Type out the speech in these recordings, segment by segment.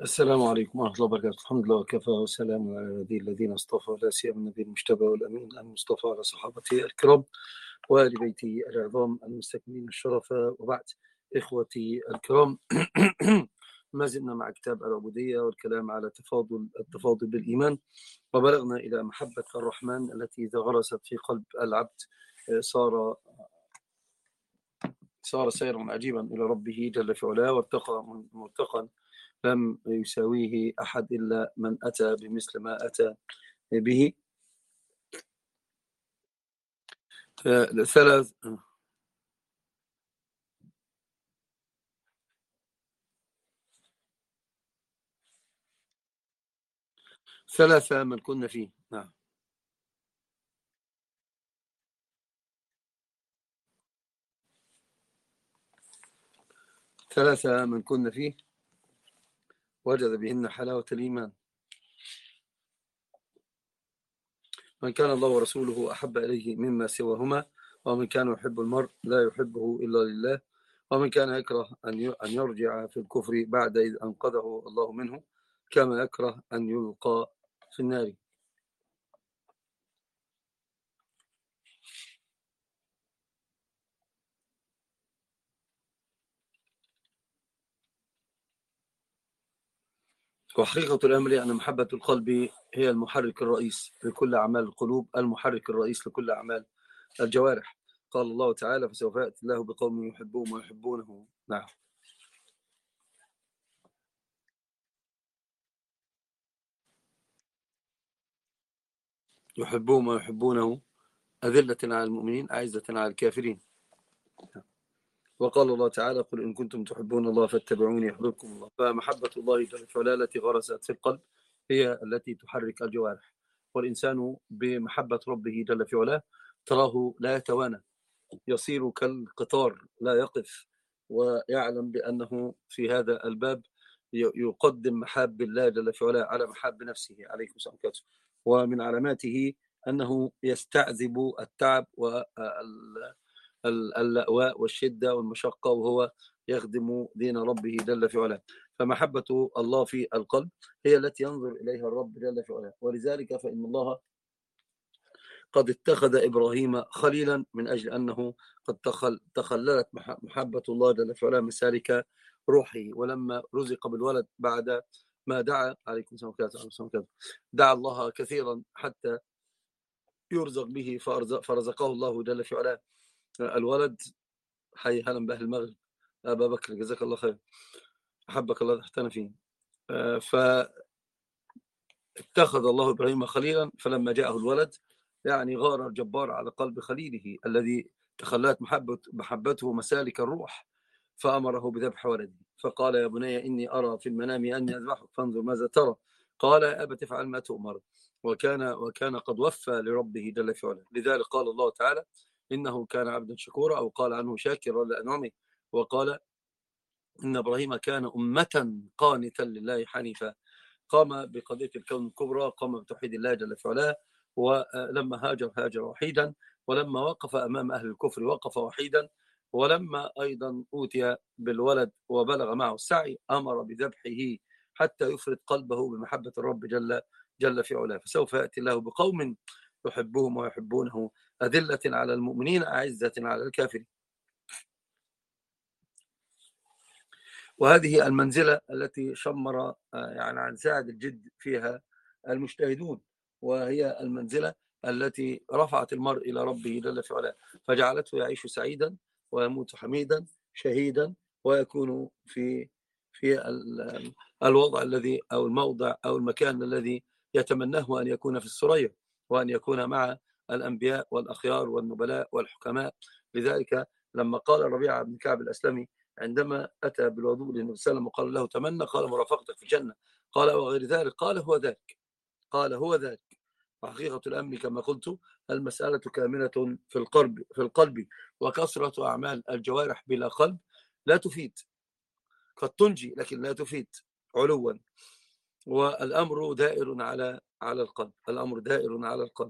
السلام عليكم ورحمة الله وبركاته. الحمد لله وكفى وسلام على الذين اصطفى، لا سيما النبي المجتبى والأمين المصطفى، على صحابته الكرام وآل بيته العظام المستكملين الشرفاء، وبعد. إخوتي الكرام، ما زلنا مع كتاب العبودية والكلام على التفاضل بالإيمان، وبلغنا إلى محبة الرحمن التي إذا غرست في قلب العبد صار سيرا عجيبا إلى ربه جل في علاه، وارتقى مرتقا لم يساويه أحد إلا من أتى بمثل ما أتى به. ثلاثة من كنا فيه. نعم. ثلاثة من كنا فيه وجد بهن حلاوة الإيمان. من كان الله ورسوله أحب إليه مما سواهما، ومن كان يحب المرء لا يحبه إلا لله، ومن كان يكره أن يرجع في الكفر بعد إذ أنقذه الله منه، كما يكره أن يلقى في النار. وحقيقة الأمر أن محبة القلب هي المحرك الرئيس لكل أعمال القلوب، المحرك الرئيس لكل أعمال الجوارح. قال الله تعالى: فسوف يأتي الله بقوم يحبهم ويحبونه. نعم. يحبهم ويحبونه أذلة على المؤمنين أعزة على الكافرين. وقال الله تعالى: قل إن كنتم تحبون الله فاتبعوني يحببكم الله. فمحبة الله جل وعلا التي غرست في القلب هي التي تحرك الجوارح، والإنسان بمحبة ربه جل وعلا تراه لا يتوانى، يصير كالقطار لا يقف، ويعلم بأنه في هذا الباب يقدم محاب الله جل وعلا على محاب نفسه عليه الصلاة والسلام. ومن علاماته أنه يستعذب التعب واللأواء والشدة والمشقة وهو يخدم دين ربه جل في علاه. فمحبة الله في القلب هي التي ينظر إليها الرب جل في علاه. ولذلك فإن الله قد اتخذ إبراهيم خليلا من أجل أنه قد تخللت محبة الله جل في علاه مسالك روحه. ولما رزق بالولد بعد ما دعا عليكم السلام دعا الله كثيرا حتى يرزق به، فرزقه الله جل في علاه الولد. حي هلا بأهل المغرب أبا بكر، جزاك الله خير، أحبك الله تحتنا فيه. فاتخذ الله إبراهيم خليلا، فلما جاءه الولد يعني غار الجبار على قلب خليله الذي تخلت محبته مسالك الروح، فأمره بذبح ولده. فقال: يا بني إني أرى في المنام أني أذبحك فانظر ماذا ترى. قال: يا أبت افعل ما تؤمر. وكان قد وفى لربه جل في علاه. لذلك قال الله تعالى: إنه كان عبدا شكورا، أو قال عنه شاكرا لأنعمه. وقال: إن إبراهيم كان أمة قانتا لله حنيفا. قام بقضية الكون الكبرى، قام بتوحيد الله جل في علاه. ولما هاجر وحيدا، ولما وقف أمام أهل الكفر وقف وحيدا، ولما أيضا أوتي بالولد وبلغ معه السعي أمر بذبحه حتى يفرد قلبه بمحبة الرب جل في علاه. فسوف يأتي الله بقوم يحبهم ويحبونه أذلة على المؤمنين أعزة على الكافرين. وهذه المنزلة التي شمر يعني عن ساعد الجد فيها المجتهدون، وهي المنزلة التي رفعت المرء إلى ربه جل في علاه، فجعلته يعيش سعيدا ويموت حميدا شهيدا، ويكون في الوضع الذي أو الموضع أو المكان الذي يتمناه أن يكون في السرية، وأن يكون مع الأنبياء والأخيار والنبلاء والحكماء. لذلك لما قال ربيعة بن كعب الأسلمي عندما أتى بالوضوء للنبي صلى الله عليه وسلم وقال له: تمنى، قال: مرافقتك في الجنة. قال: وغير ذلك؟ قال: هو ذلك. قال: هو ذلك. وحقيقة الأمر كما قلت، المسألة كامنة في القلب، وكثرة أعمال الجوارح بلا قلب لا تفيد. قد تنجي لكن لا تفيد علوا. والأمر دائر على القلب، الأمر دائر على القلب.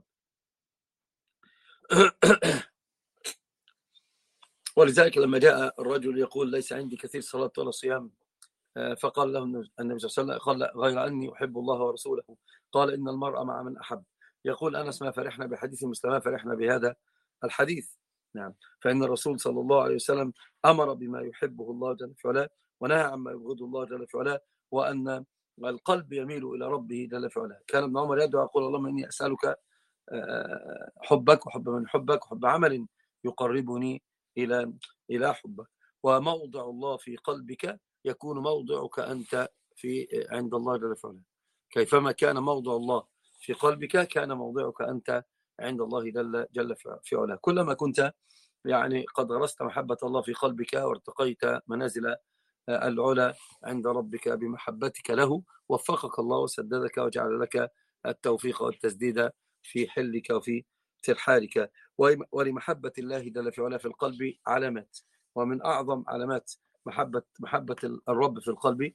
ولذلك لما جاء الرجل يقول: ليس عندي كثير صلاة ولا صيام، فقال له النبي صلى الله عليه وسلم قال غير أني أحب الله ورسوله. قال إن المرء مع من أحب. يقول أنس ما فرحنا بحديث مثل ما فرحنا بهذا الحديث. نعم. فإن الرسول صلى الله عليه وسلم أمر بما يحبه الله جل في علاه، ونهى عما يبغضه الله جل في علاه، وأن القلب يميل إلى ربه جل في علاه. كان ابن عمر يدعو يقول اللهم إني أسألك حبك وحب من حبك وحب عمل يقربني إلى حبك. وموضع الله في قلبك يكون موضعك أنت عند الله جل في علاه. كيفما كان موضع الله في قلبك كان موضعك أنت عند الله جل في علاه. كلما كنت يعني قد غرست محبة الله في قلبك وارتقيت منازل العلا عند ربك بمحبتك له، وفقك الله وسددك وجعل لك التوفيق والتسديد في حلك وفي ترحالك. ولمحبة الله جل في علاه في القلب علامات، ومن أعظم علامات محبة الرب في القلب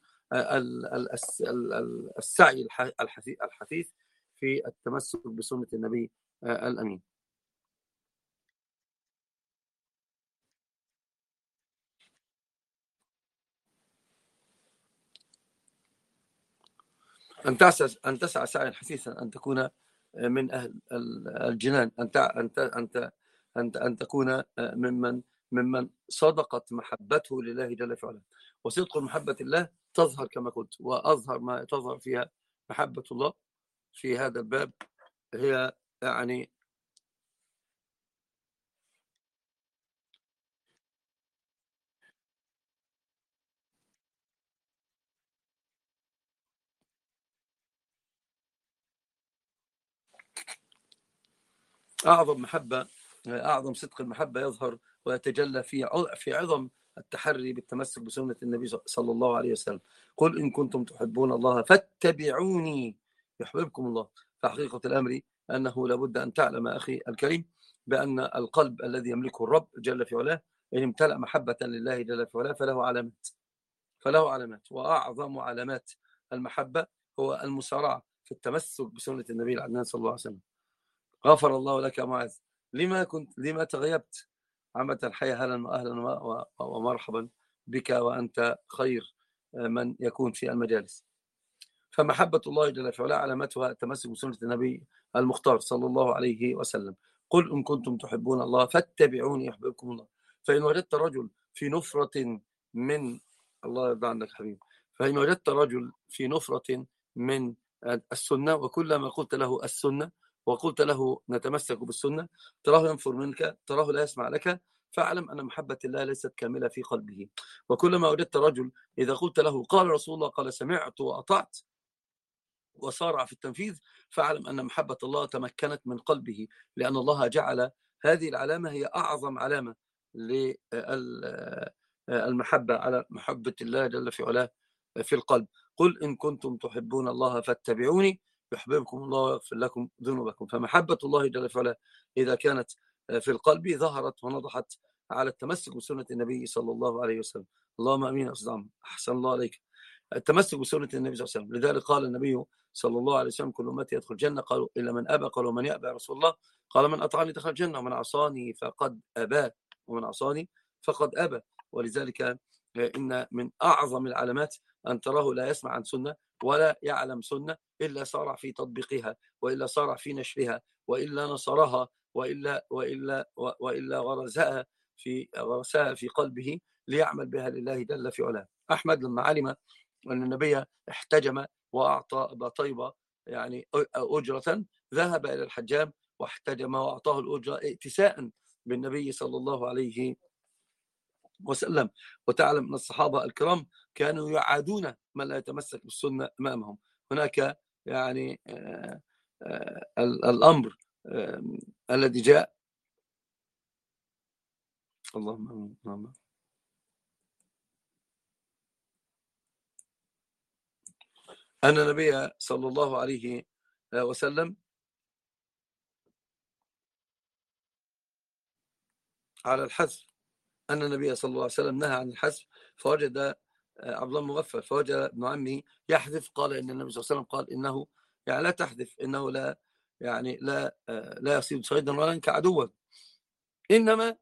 السعي الحثيث في التمسك بسنة النبي الأمين. أن تسعى سعيا حثيثا، أن تكون من أهل الجنان، أن تكون ممن صدقت محبته لله جل في علاه. وصدق محبة الله تظهر كما قلت، وأظهر ما تظهر فيها محبة الله في هذا الباب هي يعني أعظم صدق المحبة يظهر ويتجلى في عظم التحري بالتمسك بسنة النبي صلى الله عليه وسلم. قل إن كنتم تحبون الله فاتبعوني يحببكم الله. فحقيقة الأمر أنه لابد أن تعلم أخي الكريم بأن القلب الذي يملكه الرب جل في علاه إن امتلأ محبة لله جل في علاه فله علامات. وأعظم علامات المحبة هو المسارعة في التمسك بسنة النبي العدنان صلى الله عليه وسلم. غفر الله لك يا معاذ، لما تغيبت عامة الحياة. أهلا وأهلا ومرحبا بك، وأنت خير من يكون في المجالس. فمحبة الله جل في علاه علامتها التمسك بسنة النبي المختار صلى الله عليه وسلم. قل إن كنتم تحبون الله فاتبعوني يحببكم الله. فإن وجدت رجل في نفرة من الله يرضى عنك حبيبي، فإن وجدت رجل في نفرة من السنة، وكلما قلت له السنة وقلت له نتمسك بالسنة تراه ينفر منك، تراه لا يسمع لك، فاعلم أن محبة الله ليست كاملة في قلبه. وكلما وجدت رجل إذا قلت له قال رسول الله قال سمعت وأطعت وصارع في التنفيذ، فاعلم أن محبة الله تمكنت من قلبه، لأن الله جعل هذه العلامة هي أعظم علامة للمحبة على محبة الله جل في علاه في القلب. قل إن كنتم تحبون الله فاتبعوني يحببكم الله ويغفر لكم ذنوبكم. فمحبة الله جل في علاه إذا كانت في القلب ظهرت ونضحت على التمسك بسنة النبي صلى الله عليه وسلم. اللهم أمين يا أستاذ عمرو، أحسن الله عليك. التمسك بسنة النبي صلى الله عليه وسلم. لذلك قال النبي صلى الله عليه وسلم كل أمتي يدخل الجنة، قالوا إلا من أبى. قالوا من يأبى يا رسول الله؟ قال من أطعني دخل الجنة ومن عصاني فقد أبى، ومن عصاني فقد أبى. ولذلك إن من أعظم العلامات أن تراه لا يسمع عن سنة ولا يعلم سنة إلا صارع في تطبيقها، وإلا صارع في نشرها، وإلا نصرها، وإلا غرسها في قلبه ليعمل بها لله جل في علاه. أحمد لما علم أن النبي احتجم وأعطى أبا طيبة يعني أجرة، ذهب إلى الحجام واحتجم وأعطاه الأجرة ائتساء بالنبي صلى الله عليه وسلم. وتعلم أن الصحابة الكرام كانوا يعادون من لا يتمسك بالسنة أمامهم. هناك يعني الأمر الذي جاء. اللهم أن النبي صلى الله عليه وسلم على الحذف، أن النبي صلى الله عليه وسلم نهى عن الحذف، فوجد عبد الله المغفل فوجد ابن عمه يحذف، قال إن النبي صلى الله عليه وسلم قال إنه يعني لا تحذف، إنه لا يعني لا يصيد صيدا ولا ينكع عدوا، إنما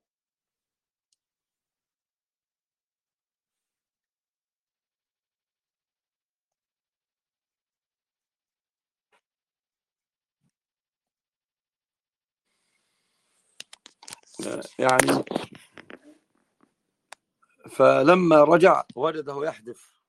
يعني فلما رجع وجده يحدث.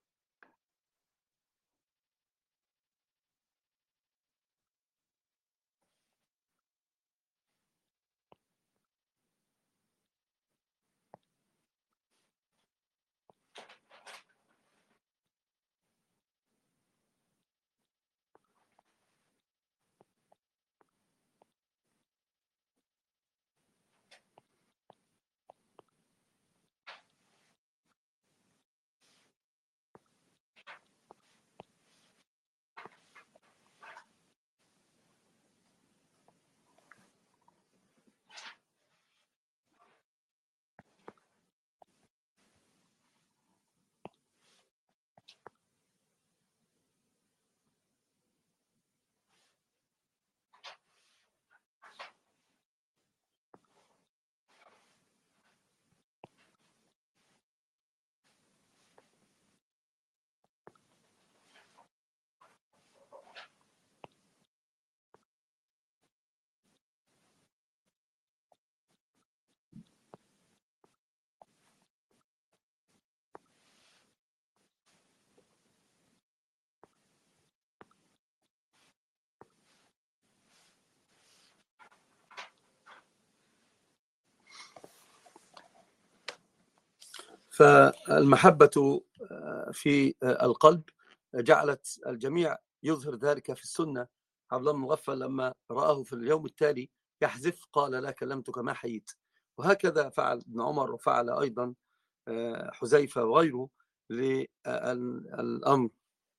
فالمحبة في القلب جعلت الجميع يظهر ذلك في السنة. عبد الله بن مغفل لما رآه في اليوم التالي يحذف قال لا كلمتك ما حييت. وهكذا فعل ابن عمر، وفعل أيضا حذيفة وغيره للأمر.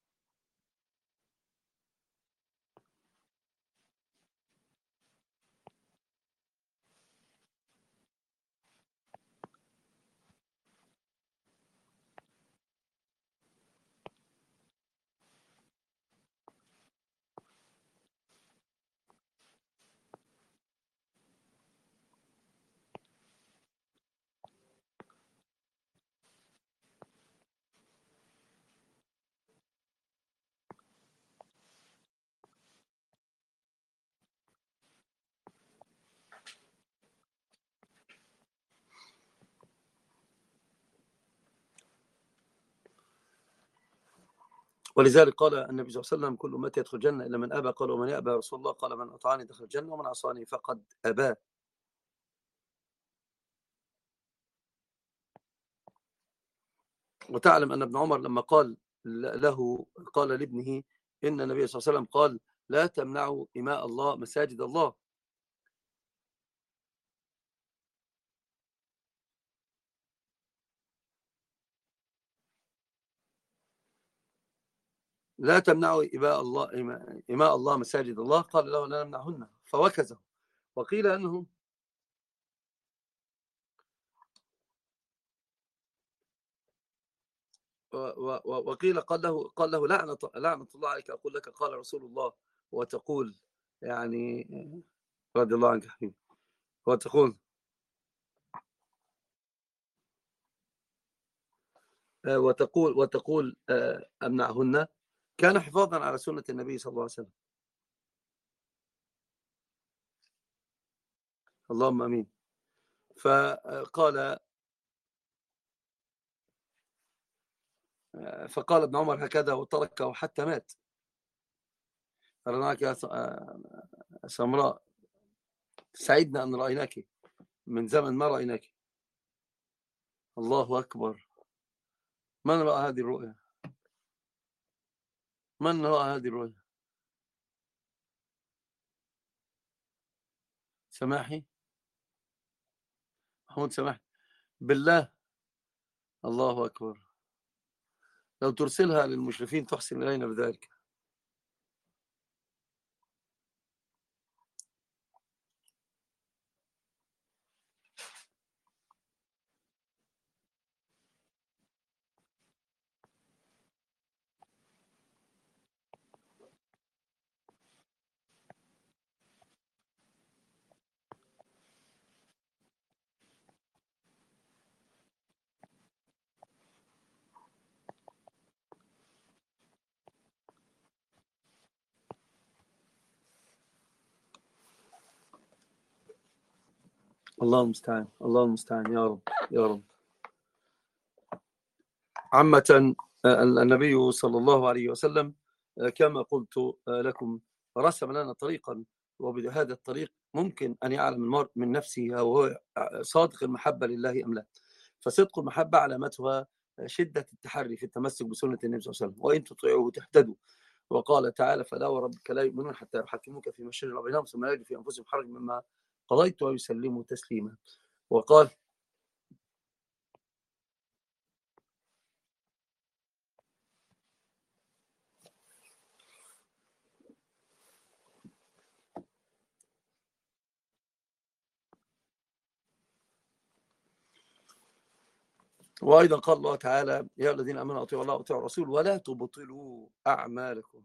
ولذلك قال النبي صلى الله عليه وسلم كل أمتي يدخل الجنة إلا من أبى. قال ومن يأبى رسول الله؟ قال من أطاعني دخل الجنة ومن عصاني فقد أبى. وتعلم أن ابن عمر لما قال له، قال لابنه إن النبي صلى الله عليه وسلم قال لا تمنعوا إماء الله مساجد الله. لا تمنعوا إماء الله مساجد الله. قال له لا نمنعهن فوكزه. وقيل أنه وقيل قال له لعنة الله عليك أقول لك قال رسول الله وتقول يعني رضي الله عنك حبيبي وتقول أمنعهن. كان حفاظا على سنة النبي صلى الله عليه وسلم. اللهم أمين. فقال ابن عمر هكذا وتركه حتى مات. رأيناك يا سمراء، سعدنا أن رأيناك، من زمن ما رأيناك. الله أكبر. من رأى هذه الرؤيا؟ من رأى هذه الرؤيا؟ سماحي، محمود سماحي، بالله. الله أكبر. لو ترسلها للمشرفين تحسن إلينا بذلك. الله المستعان، الله المستعان، يا رب يا رب. عامة النبي صلى الله عليه وسلم كما قلت لكم رسم لنا طريقا، وبهذا الطريق ممكن أن يعلم المرء من نفسه هو صادق المحبة لله أم لا. فصدق المحبة علامتها شدة التحري في التمسك بسنة النبي صلى الله عليه وسلم، وإن تطيعوه تهتدوا. وقال تعالى: فلا وربك لا يؤمنون حتى يحكموك فيما شجر بينهم ثم لا يجدوا في أنفسهم حرج مما قضيت ويسلموا تسليما. وقال: وأيضا قال الله تعالى: يا الذين آمنوا أطيعوا الله وأطيعوا الرسول ولا تبطلوا أعمالكم.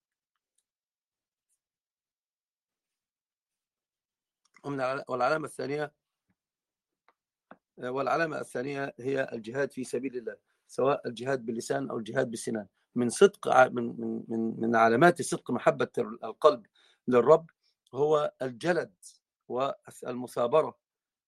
والعلامة الثانية هي الجهاد في سبيل الله، سواء الجهاد باللسان أو الجهاد بالسنان. من صدق من علامات صدق محبة القلب للرب هو الجلد والمثابرة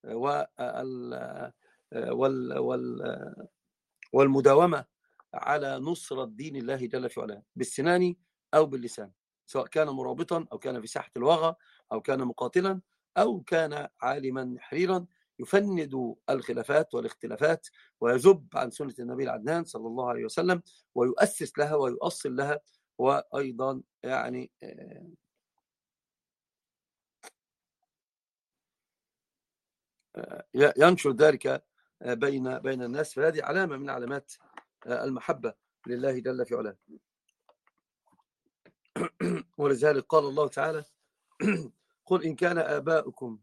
والمداومة على نصرة دين الله جل في علاه بالسنان أو باللسان، سواء كان مرابطا أو كان في ساحة الوغى أو كان مقاتلا أو كان عالما حريرا يفند الخلافات والاختلافات ويذب عن سنة النبي العدنان صلى الله عليه وسلم ويؤسس لها ويؤصل لها، وأيضا يعني ينشر ذلك بين الناس. فهذه علامة من علامات المحبة لله جل في علاه. ولذلك قال الله تعالى: قل إن كان آباؤكم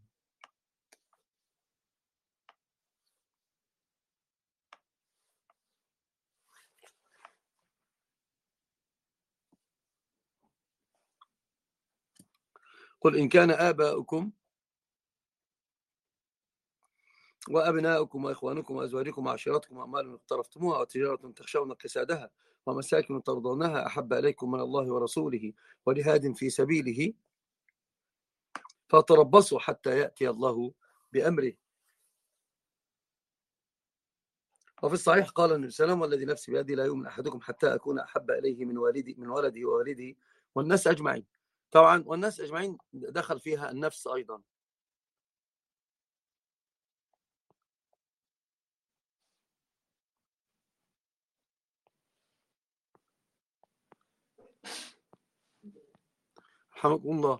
قل إن كان آباؤكم وأبناؤكم وإخوانكم وأزواجكم وعشيرتكم وأموال اقترفتموها وتجارة تخشون كسادها ومساكن ترضونها أحب إليكم من الله ورسوله وجهاد في سبيله فتربصوا حتى يأتي الله بأمره. وفي الصحيح قال النبي صلى الله عليه وسلم: والذي نفسي بيده لا يؤمن أحدكم حتى أكون أحب إليه من ولده ووالده والناس أجمعين. طبعا والناس أجمعين دخل فيها النفس أيضا. رحمكم الله.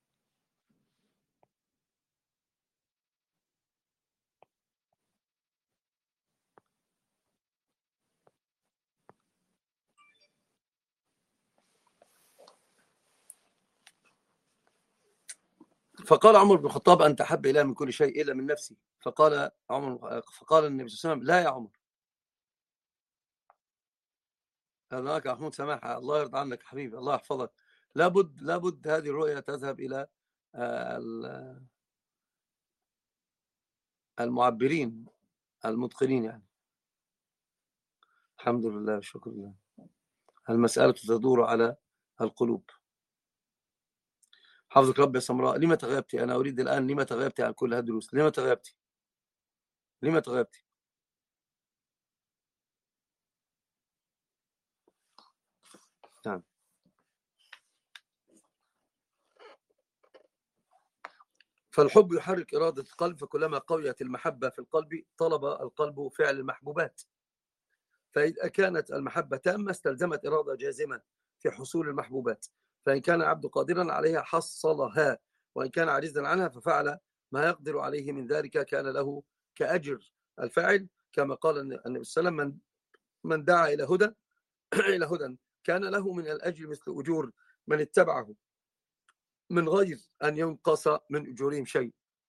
فقال عمر بن الخطاب: أنت أحب إليه من كل شيء إلا من نفسي. فقال النبي صلى الله عليه وسلم: لا يا عمر. هناك محمود سماحة، الله يرضى عنك حبيبي، الله يحفظك. لابد هذه الرؤية تذهب إلى المعبرين المتقنين يعني. الحمد لله والشكر لله. المسألة تدور على القلوب. حفظك رب يا سمراء. لما تغيبتي؟ أنا أريد الآن، لما تغيبتي عن كل هذه الدروس؟ لما تغيبتي؟ لما تغيبتي؟ نعم. فالحب يحرك إرادة القلب، فكلما قويت المحبة في القلب طلب القلب فعل المحبوبات. فإذا كانت المحبة تامة استلزمت إرادة جازمة في حصول المحبوبات، فإن كان العبد قادرا عليها حصلها، وإن كان عاجزا عنها ففعل ما يقدر عليه من ذلك كان له كأجر الفاعل، كما قال النبي صلى الله عليه وسلم: من دعا إلى هدى إلى هدى كان له من الأجر مثل أجور من اتبعه من غير أن ينقص من أجورهم شيء.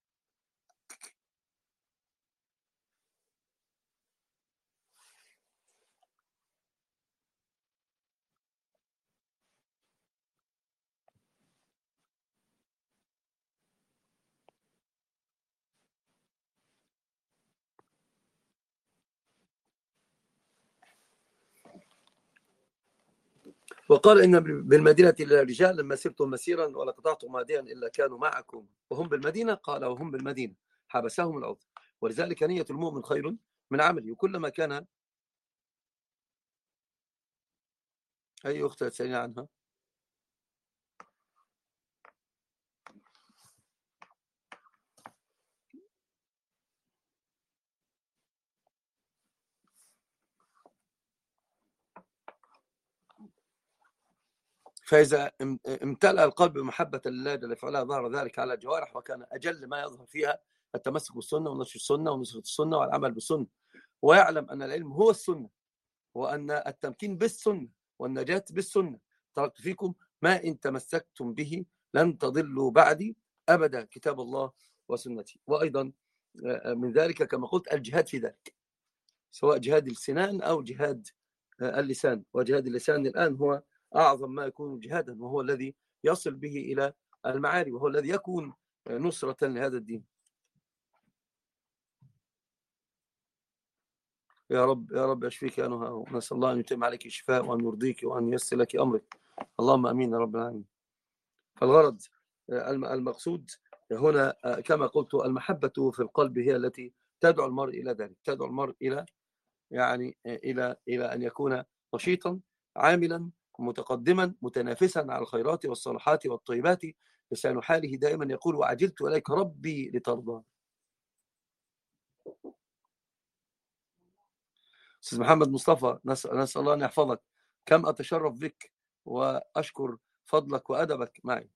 وقال: إن بالمدينة للرجال لما سرتم مسيرا ولا قطعتم واديا إلا كانوا معكم وهم بالمدينة. قال: وهم بالمدينة. حبسهم العذر. ولذلك نية المؤمن خير من عمله. وكلما كان أي أخت تسألين عنها؟ فإذا امتلأ القلب بمحبة لله جل وعلا ظهر ذلك على الجوارح، وكان أجل ما يظهر فيها التمسك بالسنة ونشر السنة ونصرة السنة والعمل بالسنة، ويعلم أن العلم هو السنة، وأن التمكين بالسنة والنجاة بالسنة. تركت فيكم ما إن تمسكتم به لن تضلوا بعدي أبدا، كتاب الله وسنتي. وأيضا من ذلك كما قلت الجهاد في ذلك، سواء جهاد السنان أو جهاد اللسان. وجهاد اللسان الآن هو أعظم ما يكون جهادا، وهو الذي يصل به إلى المعالي، وهو الذي يكون نصرة لهذا الدين. يا رب يا رب يشفيك يا نهى، ونسأل الله أن يتم عليك الشفاء وأن يرضيك وأن ييسر لك أمرك، اللهم أمين يا رب العالمين. فالغرض المقصود هنا كما قلت المحبة في القلب هي التي تدعو المرء إلى ذلك، تدعو المرء إلى يعني إلى أن يكون نشيطا عاملا متقدما متنافسا على الخيرات والصالحات والطيبات. لسان حاله دائما يقول وعجلت إليك ربي لترضى. أستاذ محمد مصطفى، نسأل الله أن يحفظك. كم أتشرف بك وأشكر فضلك وأدبك معي.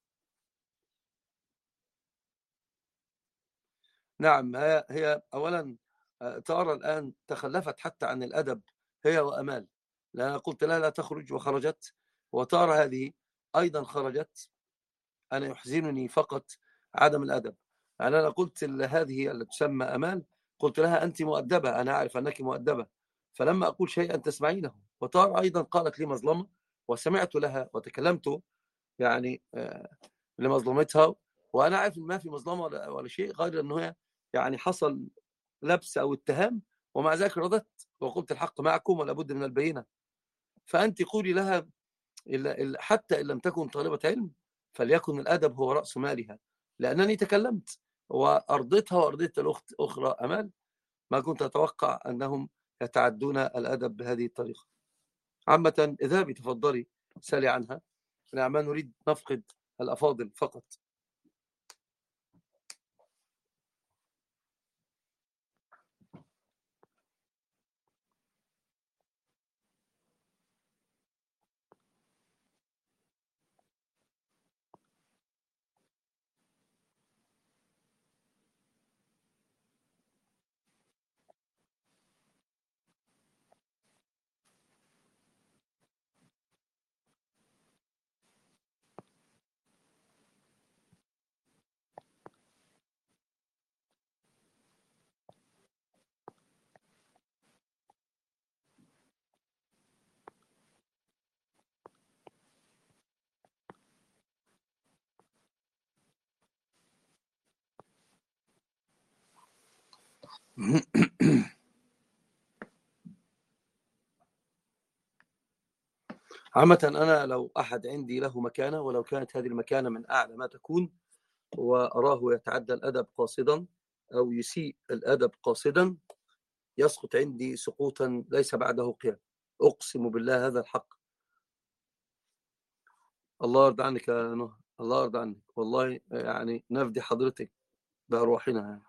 نعم، هي أولا تارة الآن تخلفت حتى عن الأدب، هي وأمال، لأن قلت لها لا تخرج وخرجت، وتارة هذه أيضا خرجت. أنا يحزنني فقط عدم الأدب. يعني أنا قلت هذه التي تسمى أمال، قلت لها أنت مؤدبة، أنا أعرف أنك مؤدبة، فلما أقول شيئا تسمعينه. وتارة أيضا قالت لي مظلمة، وسمعت لها وتكلمت يعني لمظلمتها، وأنا عارف ما في مظلمة ولا شيء، غير أنه يعني حصل لبس أو اتهام، ومع ذلك رددت وقلت الحق معكم ولا بد من البينة. فأنت قولي لها حتى إن لم تكن طالبة علم فليكن الأدب هو رأس مالها، لأنني تكلمت وأرضيتها وأرضيت الأخت أخرى أمال، ما كنت أتوقع أنهم يتعدون الأدب بهذه الطريقة. عامة اذهبي تفضلي سالي عنها، نعم نريد نفقد الأفاضل فقط. عامة أنا لو أحد عندي له مكانة، ولو كانت هذه المكانة من أعلى ما تكون، وأراه يتعدى الأدب قاصدا أو يسيء الأدب قاصدا، يسقط عندي سقوطا ليس بعده قيام، أقسم بالله هذا الحق. الله يرضى عنك يا نهى، الله يرضى عنك والله، يعني نفدي حضرتك بأرواحنا يعني.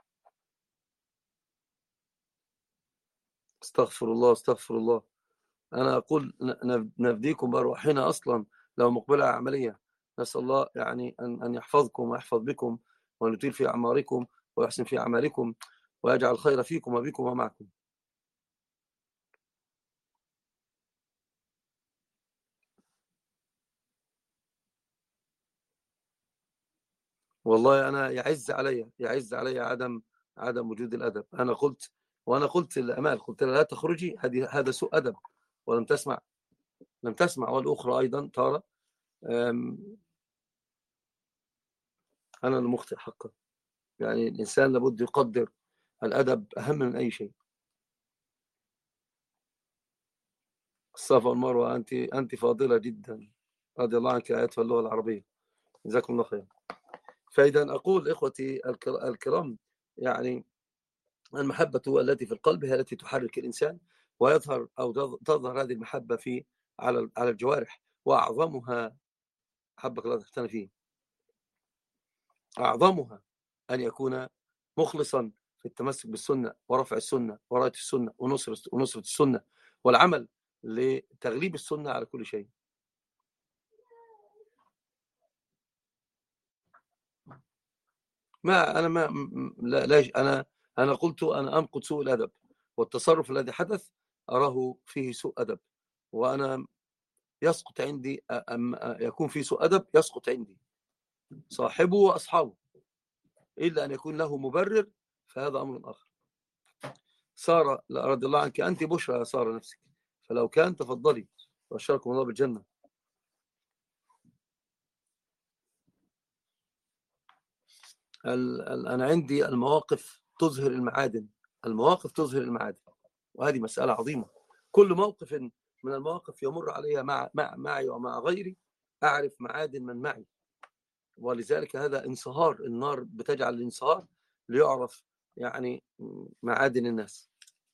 استغفر الله استغفر الله. أنا أقول نفديكم بأرواحنا أصلا لو مقبلة عملية. نسأل الله يعني أن يحفظكم ويحفظ بكم، وأن يطيل في أعماركم ويحسن في أعمالكم، ويجعل خير فيكم وبكم ومعكم. والله أنا يعز علي عدم وجود الأدب. أنا قلت، وأنا قلت لأمال، قلت لها لا تخرجي، هذا سوء أدب، ولم تسمع. لم تسمع. والأخرى أيضا ترى أنا المخطئ حقا. يعني الإنسان لابد يقدر الأدب أهم من أي شيء. الصفا والمروة، أنت فاضلة جدا، رضي الله عنك آياتها اللغة العربية، جزاكم الله خير. فإذا أقول إخوتي الكرام، يعني المحبة التي في القلب هي التي تحرك الإنسان، ويظهر أو تظهر هذه المحبة في على الجوارح. وأعظمها، حبك الله تحتنا فيه، أعظمها أن يكون مخلصا في التمسك بالسنة ورفع السنة وراية السنة ونصرة السنة والعمل لتغليب السنة على كل شيء. ما أنا ما لا, لا أنا قلت أنا أنقد سوء الأدب، والتصرف الذي حدث أراه فيه سوء أدب، وأنا يسقط عندي يكون فيه سوء أدب، يسقط عندي صاحبه وأصحابه، إلا أن يكون له مبرر، فهذا أمر آخر. سارة رضي الله عنك، أنت بشرى يا سارة نفسك، فلو كان تفضلي وأشاركم الله بالجنة. أنا عندي المواقف تظهر المعادن، المواقف تظهر المعادن، وهذه مسألة عظيمة. كل موقف من المواقف يمر علي معي ومع غيري أعرف معادن من معي، ولذلك هذا انصهار، النار بتجعل الانصهار ليعرف يعني معادن الناس.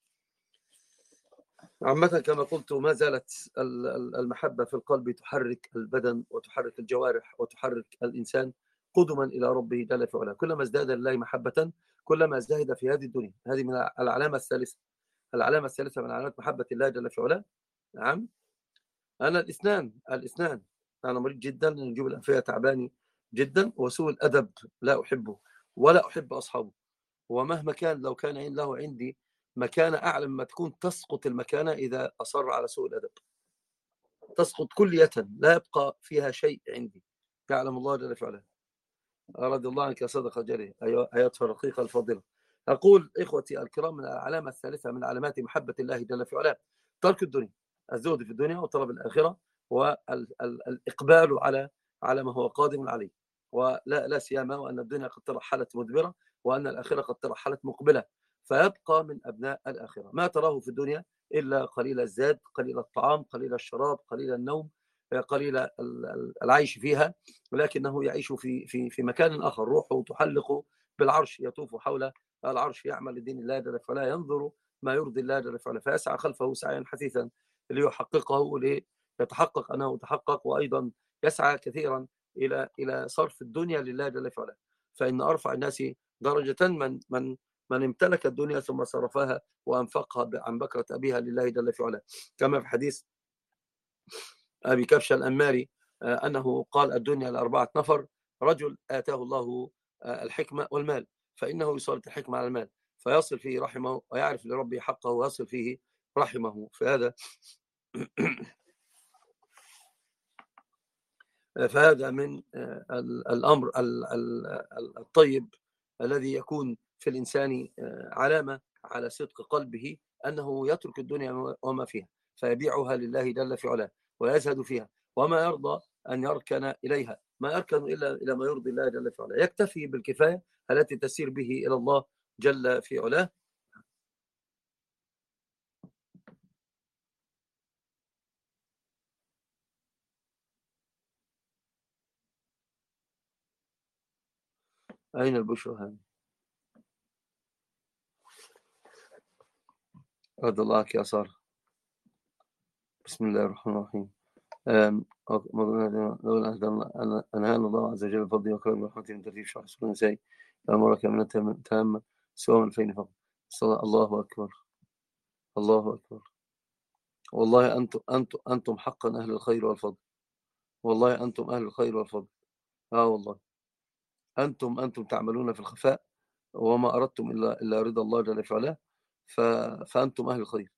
عامة كما قلت، ما زالت المحبة في القلب تحرك البدن وتحرك الجوارح وتحرك الإنسان قدما إلى ربه جل في علاه. كلما ازداد لله محبة كلما ازدهد في هذه الدنيا. هذه من العلامة الثالثة، العلامة الثالثة من علامات محبة الله جل في علاه. نعم، أنا الإسنان أنا مريض جدا، نجيب الأنفية تعباني جدا، وسوء الأدب لا أحبه ولا أحب أصحابه. ومهما كان، لو كان له عندي مكانة أعلى مما تكون، تسقط المكانة إذا أصر على سوء الأدب، تسقط كلية، لا يبقى فيها شيء عندي، يعلم الله جل وعلا. رضي الله عنك يا صدقة جري أيتها الرقيقة الفاضلة. أقول إخوتي الكرام، من العلامة الثالثة من علامات محبة الله جل وعلا ترك الدنيا، الزهد في الدنيا وطلب الآخرة، والإقبال على ما هو قادم عليه، ولا لا سيما وأن الدنيا قد ترحلت مدبرة، وأن الآخرة قد ترحلت مقبلة، فيبقى من أبناء الآخرة ما تراه في الدنيا إلا قليل الزاد، قليل الطعام، قليل الشراب، قليل النوم، قليل العيش فيها، ولكنه يعيش في مكان آخر، روحه تحلق بالعرش، يطوف حول العرش، يعمل لدين الله جل وعلا، ينظر ما يرضي الله جل وعلا، فيسعى خلفه سعيا حثيثا ليحققه، ليتحقق أنه تحقق، وأيضا يسعى كثيرا إلى صرف الدنيا لله جل وعلا. فإن أرفع الناس درجة من امتلك الدنيا ثم صرفها وأنفقها عن بكرة أبيها لله جل وعلا، كما في حديث أبي كبشة الأنماري أنه قال: الدنيا لأربعة نفر، رجل آتاه الله الحكمة والمال، فإنه يسلط الحكمة على المال فيصل فيه رحمه، ويعرف لربه حقه ويصل فيه رحمه. فهذا من الأمر الطيب الذي يكون في الإنسان علامة على صدق قلبه، أنه يترك الدنيا وما فيها فيبيعها لله جل في علاه، ويزهد فيها، وما يرضى أن يركن إليها، ما يركن إلا إلى ما يرضي الله جل في علاه، يكتفي بالكفاية التي تسير به إلى الله جل في علاه. أين البشرى هذه؟ رضي الله عنك يا سارة. بسم الله الرحمن الرحيم. أنهانا الله عز وجل بفضله وكرمه ورحمته من ترتيب شرح سورة النساء أمرك من تامة سوى من الفين فقط. الله أكبر، الله أكبر. والله أنتم حقا أهل الخير والفضل، والله أنتم أهل الخير والفضل. والله أنتم تعملون في الخفاء، وما أردتم إلا رضا الله جل وعلا، فأنتم أهل الخير.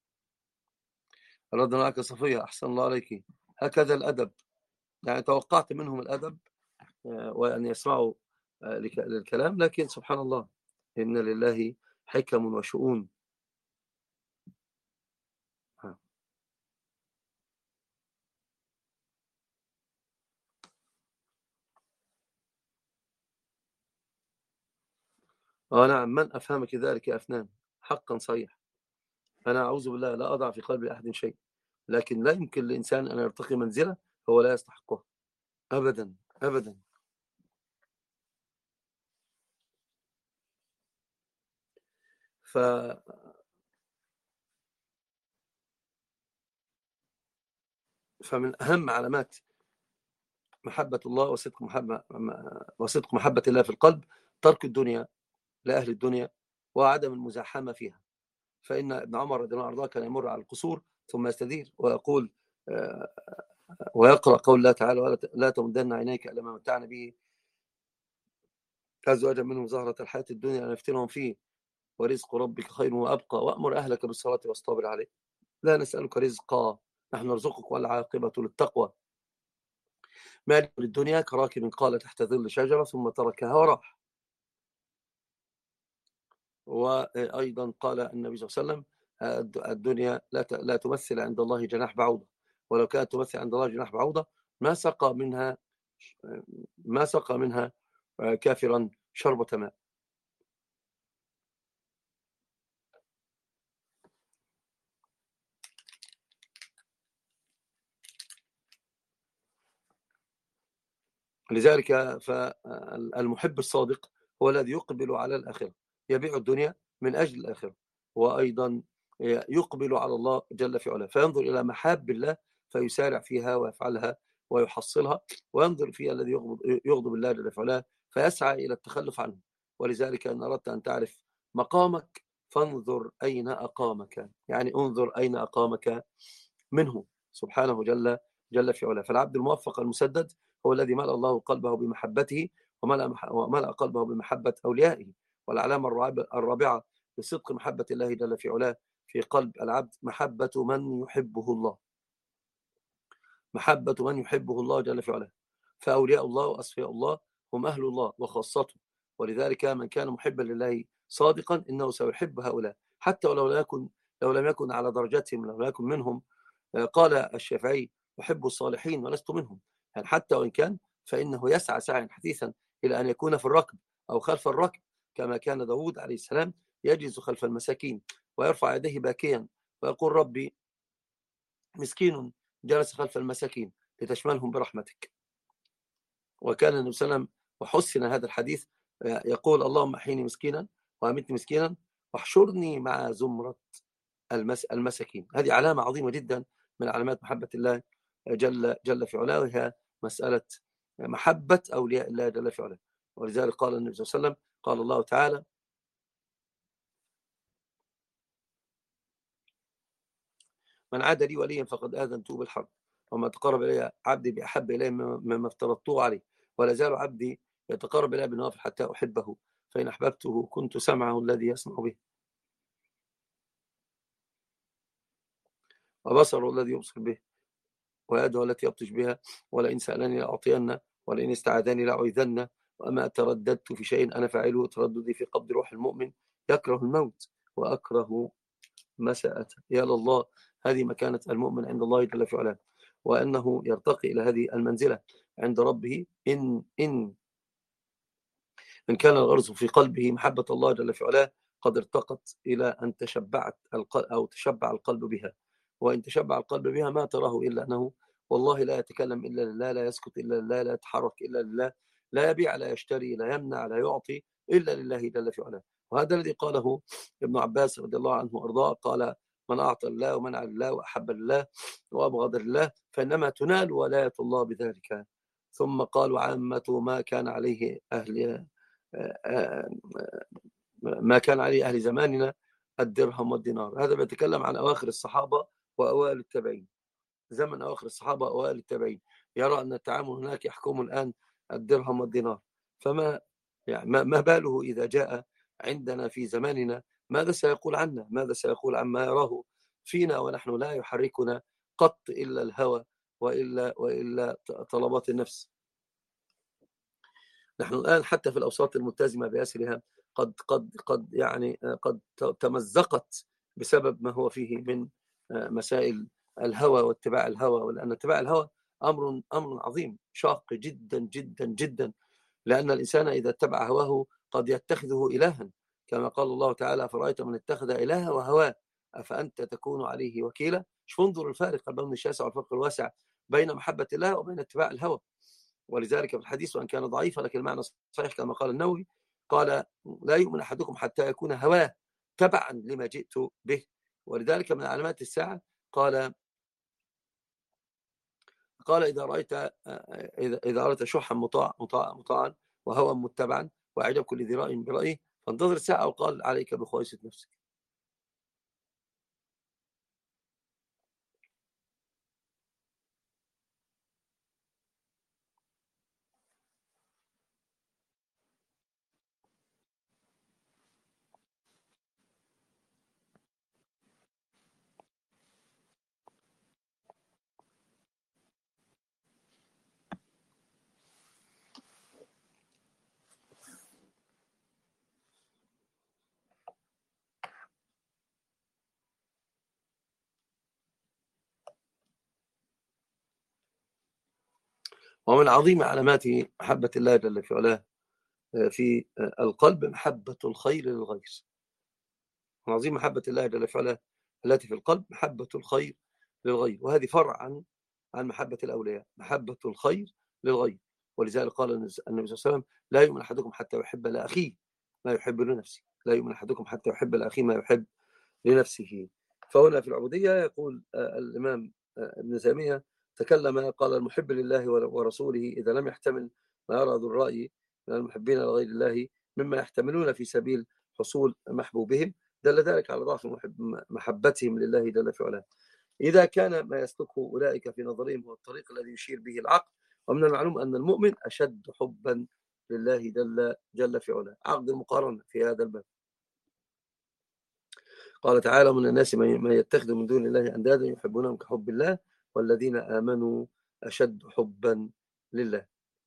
رضنا معك صفية، أحسن الله عليك. هكذا الأدب، يعني توقعت منهم الأدب وأن يسمعوا للكلام، لكن سبحان الله، إن لله حكم وشؤون. نعم، من أفهمك ذلك يا أفنان؟ حقا صحيح. أنا أعوذ بالله لا أضع في قلب أحد شيء، لكن لا يمكن لإنسان أن يرتقي منزلة هو لا يستحقها أبدا أبدا. فمن أهم علامات محبة الله وصدق محبة الله في القلب ترك الدنيا لأهل الدنيا وعدم المزاحمة فيها. فإن ابن عمر رضي الله عنه كان يمر على القصور ثم يستدير ويقول ويقرأ قول الله تعالى: لا تمدن عينيك إلى ما متعنا به أزواجا منهم زهرة الحياة الدنيا لنفتنهم فيه ورزق ربك خير وأبقى وأمر أهلك بالصلاة واصطبر عليه. لا نسألك رزقا نحن نرزقك والعاقبة للتقوى. مال للدنيا كراكب قال تحت ظل شجرة ثم تركها وراح. وأيضا قال النبي صلى الله عليه وسلم: الدنيا لا تمثل عند الله جناح بعوضة، ولو كانت تمثل عند الله جناح بعوضة ما سقى منها كافرا شربة ماء. لذلك فالمحب الصادق هو الذي يقبل على الآخرة، يبيع الدنيا من أجل الآخرة، وأيضا يقبل على الله جل في علاه، فينظر إلى محاب الله فيسارع فيها ويفعلها ويحصلها، وينظر فيها الذي يغضب الله جل في علاه فيسعى إلى التخلف عنه. ولذلك إن أردت أن تعرف مقامك فانظر أين أقامك، يعني انظر أين أقامك منه سبحانه جل في علاه. فالعبد الموفق المسدد هو الذي ملأ الله قلبه بمحبته وملأ قلبه بمحبة أوليائه. والعلامة الرابعة لصدق محبة الله جل في علاه في قلب العبد محبة من يحبه الله، محبة من يحبه الله جل في علاه. فأولياء الله وأصفياء الله هم أهل الله وخاصته، ولذلك من كان محبا لله صادقا إنه سيحب هؤلاء حتى لو لم يكن على درجتهم، لو لم يكن منهم. قال الشافعي: أحب الصالحين ولست منهم، يعني حتى وإن كان فإنه يسعى سعيا حثيثا إلى أن يكون في الركب أو خلف الركب، كما كان داود عليه السلام يجلس خلف المساكين ويرفع يديه باكيا ويقول: ربي مسكين جلس خلف المساكين لتشملهم برحمتك. وكان النبي صلى الله عليه وسلم وحسن هذا الحديث يقول: اللهم احيني مسكينا وامتني مسكينا واحشرني مع زمرة المساكين. هذه علامة عظيمة جدا من علامات محبة الله جل في علاه، وهي مسألة محبة أولياء الله جل في علاه. ولذلك قال النبي صلى الله عليه وسلم: قال الله تعالى: من عاد لي وليا فقد آذنته بالحرب، وما تقرب إلي عبدي بأحب إلي مما افترضته عليه، ولا زال عبدي يتقرب إلي بالنوافل حتى أحبه، فإن أحببته كنت سمعه الذي يسمع به، وبصره الذي يبصر به، ويده التي يبطش بها، ولئن سألني لأعطينه، ولئن استعاذني لأعوذنه، وما ترددت في شيء أنا فاعله ترددي في قبض روح المؤمن يكره الموت وأكره مساءته. يا لله، هذه مكانة المؤمن عند الله جل في علاه، وأنه يرتقي إلى هذه المنزلة عند ربه إن كان الغرض في قلبه محبة الله جل في علاه قد ارتقت إلى أن تشبع القلب بها. وإن تشبع القلب بها ما تراه إلا أنه والله لا يتكلم إلا لله، لا يسكت إلا لله، لا يتحرك إلا لله، لا يبيع لا يشتري لا يمنع لا يعطي إلا لله جل في علاه. وهذا الذي قاله ابن عباس رضي الله عنه وأرضاه، قال: من أعطى الله ومنع لله وأحب لله وأبغض لله فإنما تنال ولاية الله بذلك. ثم قال: وعامة ما كان عليه أهل زماننا الدرهم والدينار. هذا بيتكلم عن أواخر الصحابة وأوائل التابعين، زمن أواخر الصحابة وأوائل التابعين، يرى أن التعامل هناك يحكم الآن الدرهم والدينار. فما يعني ما باله إذا جاء عندنا في زماننا؟ ماذا سيقول عنا؟ ماذا سيقول عما يراه فينا ونحن لا يحركنا قط إلا الهوى وإلا طلبات النفس؟ نحن الآن حتى في الأوساط الملتزمة بأسرها قد تمزقت بسبب ما هو فيه من مسائل الهوى واتباع الهوى. ولأن اتباع الهوى أمر عظيم شاق جدا جدا جدا، لأن الإنسان إذا اتبع هواه قد يتخذه إلها، كما قال الله تعالى: فرأيت من اتخذ إلهه وهواه أفأنت تكون عليه وكيلا. شوف انظر الفارق، البين الشاسع والفرق الواسع بين محبة الله وبين اتباع الهوى. ولذلك في الحديث وأن كان ضعيفا لكن المعنى صحيح كما قال النووي، قال: لا يؤمن أحدكم حتى يكون هواه تبعا لما جئت به. ولذلك من علامات الساعة قال إذا رأيت شحا مطاعا وهوى متبعا وإعجاب كل ذي رأي برأيه فانتظر الساعة، وقال عليك بخويصة نفسك. ومن عظيم علامات محبة الله جل في علاه في القلب محبة الخير للغير. من عظيم محبة الله جل في علاه التي في القلب محبة الخير للغير، وهذه فرع عن محبة الأولياء، محبة الخير للغير. ولذلك قال النبي صلى الله عليه وسلم: لا يؤمن أحدكم حتى يحب لأخيه ما يحب لنفسه. لا يؤمن أحدكم حتى يحب لأخيه ما يحب لنفسه. فهنا في العبودية يقول الإمام ابن تيمية تكلم، قال: المحب لله ورسوله إذا لم يحتمل ما يرى ذو الرأي من المحبين لغير الله مما يحتملون في سبيل حصول محبوبهم دل ذلك على ضعف محبتهم لله جل في علاه. إذا كان ما يسلكه أولئك في نظرهم هو الطريق الذي يشير به العقل، ومن المعلوم أن المؤمن أشد حبا لله جل في علاه. عقد المقارنة في هذا الباب. قال تعالى: من الناس من يتخذ من دون الله أندادا يحبونهم كحب الله والذين آمنوا أشد حبا لله.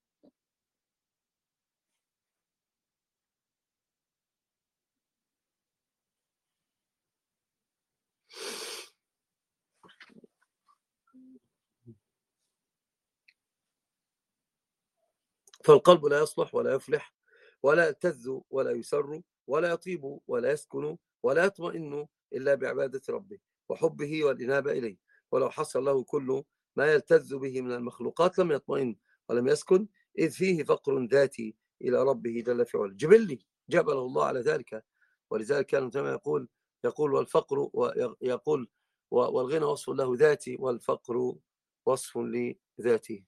فالقلب لا يصلح ولا يفلح ولا يلتذ ولا يسر ولا يطيب ولا يسكن ولا يطمئن إلا بعبادة ربه وحبه والإنابة إليه. ولو حصل له كل ما يلتذ به من المخلوقات لم يطمئن ولم يسكن، إذ فيه فقر ذاتي إلى ربه جل في علاه جبلي جبله الله على ذلك. ولذلك كان كما يقول والفقر ويقول والغنى وصف له ذاتي والفقر وصف لذاته.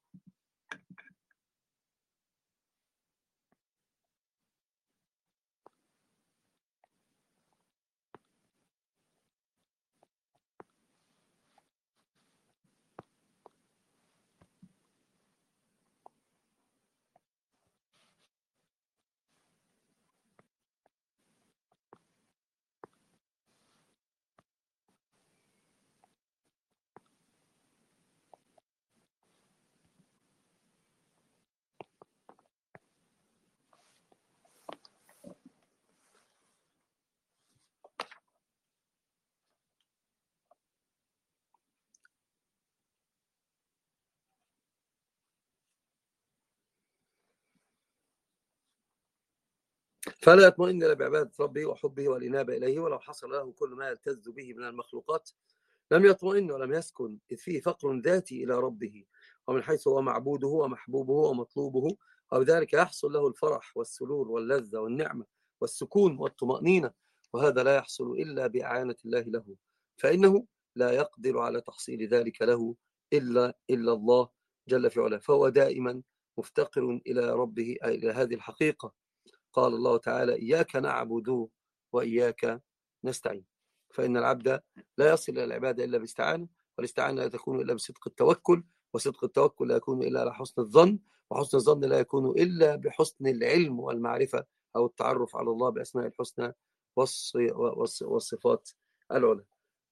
فلا يطمئن إلا بعبادة ربه وحبه والإنابة إليه. ولو حصل له كل ما يلتذ به من المخلوقات لم يطمئن ولم يسكن، إذ فيه فقر ذاتي إلى ربه ومن حيث هو معبوده ومحبوبه ومطلوبه، وبذلك يحصل له الفرح والسرور واللذة والنعمة والسكون والطمأنينة. وهذا لا يحصل إلا بإعانة الله له، فإنه لا يقدر على تحصيل ذلك له إلا الله جل في علاه. فهو دائما مفتقر إلى ربه، أي إلى هذه الحقيقة. قال الله تعالى: إياك نعبد وإياك نستعين. فإن العبد لا يصل إلى العبادة إلا باستعانة، والاستعانة لا تكون إلا بصدق التوكل، وصدق التوكل لا يكون إلا على حسن الظن، وحسن الظن لا يكون إلا بحسن العلم والمعرفة أو التعرف على الله بأسماء الحسنى والصفات العلى.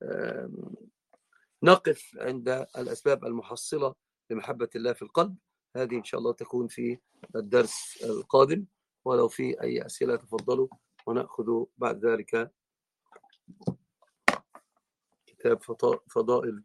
نقف عند الأسباب المحصلة لمحبة الله في القلب. هذه إن شاء الله تكون في الدرس القادم، ولو في أي أسئلة تفضلوا، ونأخذ بعد ذلك كتاب فضائل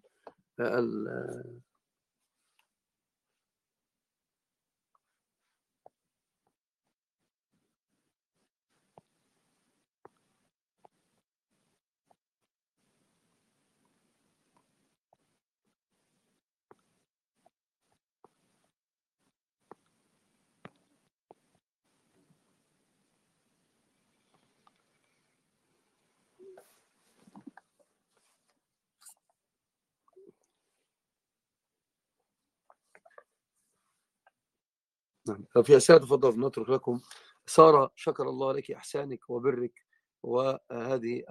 نعم. لو في أسئلة تفضل، نترك لكم. سارة، شكر الله لك إحسانك وبرك، وهذه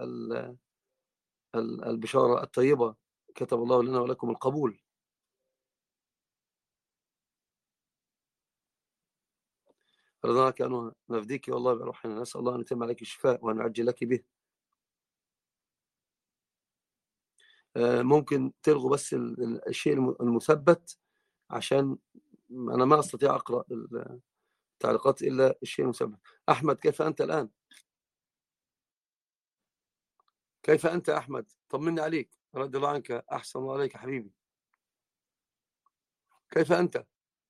البشارة الطيبة، كتب الله لنا ولكم القبول. رضاك أنه نفديك والله بروحنا، نسأل الله أن يتم عليك الشفاء وأن يعجل لك به. ممكن تلغوا بس الشيء المثبت، عشان أنا ما أستطيع أقرأ التعليقات إلا الشيء المثبت. أحمد، كيف أنت الآن؟ كيف أنت أحمد؟ طمني عليك، رضي الله عنك، أحسن الله عليك حبيبي. كيف أنت؟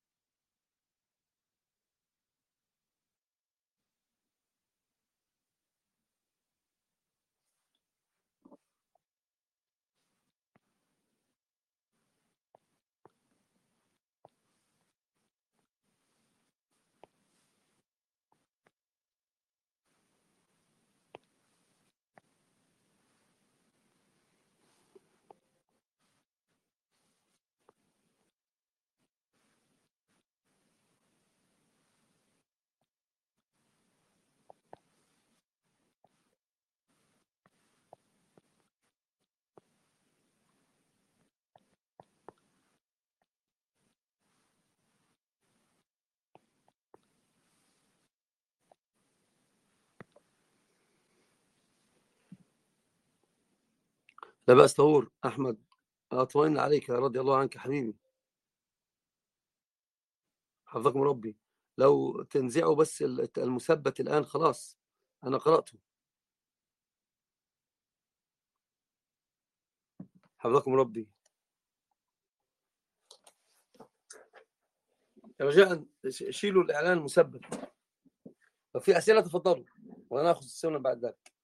لا بأس طهور أحمد، أطمئن عليك، رضي الله عنك حبيبي، حفظكم ربي. لو تنزعوا بس المثبت الآن خلاص، أنا قرأته. حفظكم ربي. رجاء شيلوا الإعلان المثبت. لو في أسئلة تفضلوا، وأنا أخذ السنة بعد ذلك.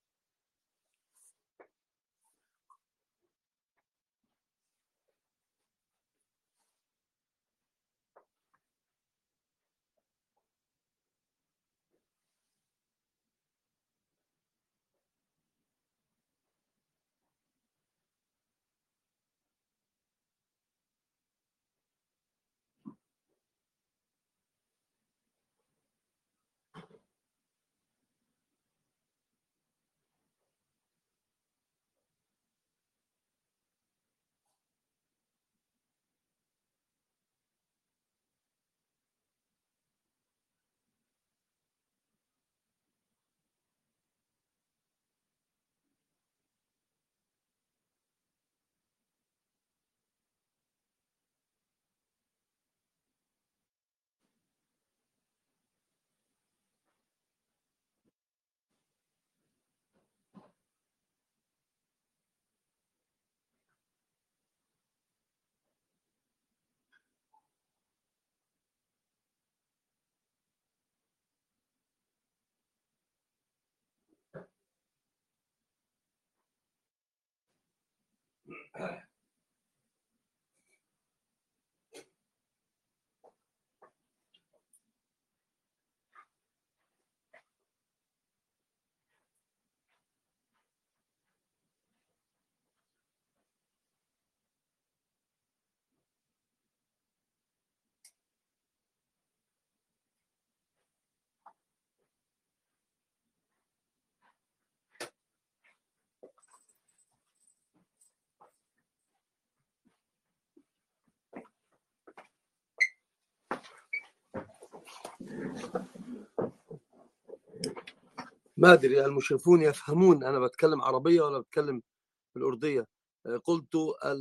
ما أدري المشرفون يفهمون أنا بتكلم عربية ولا بتكلم بالأردية. قلت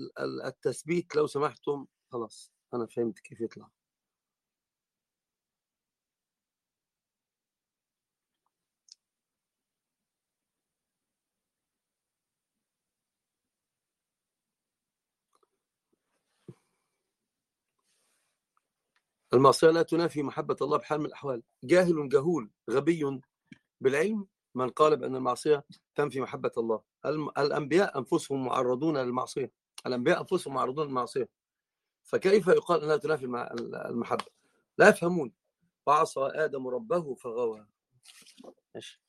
التثبيت لو سمحتم. خلاص أنا فهمت كيف يطلع. المعصية لا تنافي محبة الله بحال من الأحوال. جاهل جهول غبي بالعلم من قال بأن المعصية تنفي محبة الله. الأنبياء أنفسهم معرضون للمعصية. الأنبياء أنفسهم معرضون للمعصية، فكيف يقال أنها تنافي المحبة؟ لا يفهمون. وعصى آدم ربه فغوى. ماشي.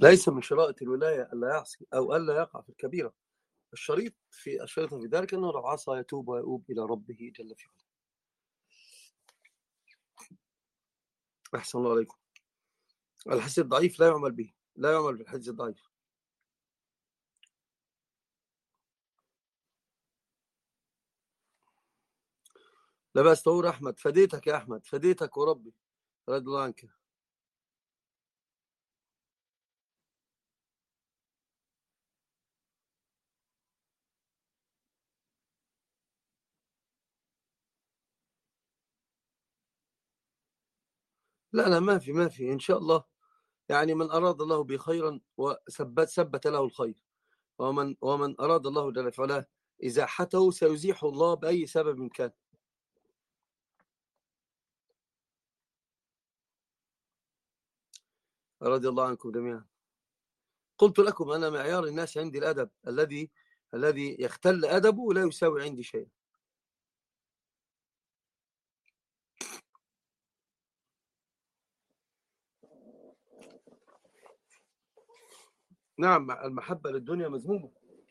ليس من شرائط الولاية ألا يعصي أو ألا يقع في الكبيرة. الشريط في ذلك أنه لو عصى يتوب ويؤوب إلى ربه جل في علاه. أحسن الله عليكم. الحديث الضعيف لا يعمل به، لا يعمل بالحديث الضعيف. لا بأس طهور أحمد، فديتك يا أحمد، فديتك وربي رضي الله عنك. لا ما في إن شاء الله. يعني من أراد الله به خيرا ثبت له الخير، ومن أراد الله جل وعلا إزاحته سيزيحه الله بأي سبب كان. رضي الله عنكم جميعا. قلت لكم أنا معيار الناس عندي الأدب، الذي يختل أدبه لا يساوي عندي شيء. نعم، المحبة للدنيا مذمومة.